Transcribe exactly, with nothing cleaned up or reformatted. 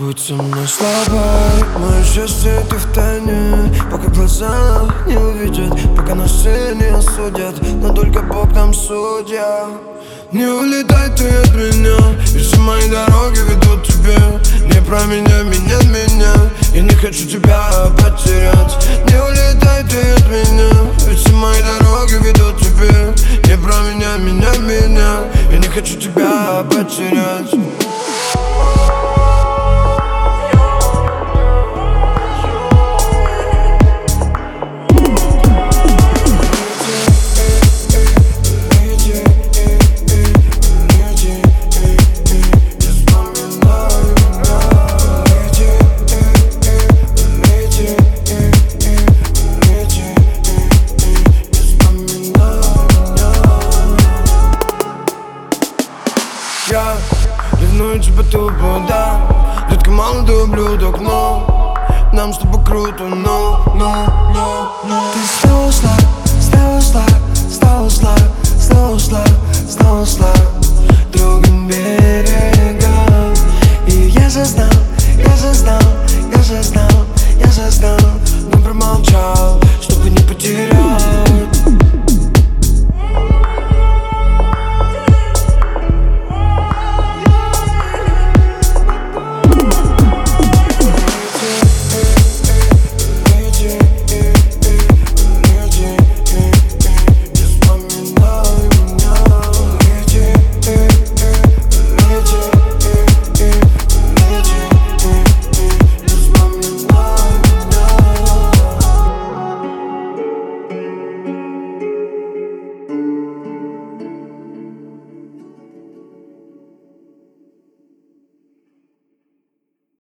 Будь со мной слабой, мое счастье ты в тайне, пока глаза не увидят, пока нас все не осудят, но только Бог нам судья. Не улетай ты от меня, ведь все мои дороги ведут к тебе. Не променяй меня, меня, я не хочу тебя потерять. Не улетай ты от меня, ведь все мои дороги ведут к тебе. Не променяй меня, меня, я не хочу тебя потерять. Я ревную тебя тупо, да. Детка, мало ты ублюдок, но нам с тобой круто, но, но, но, но. Ты снова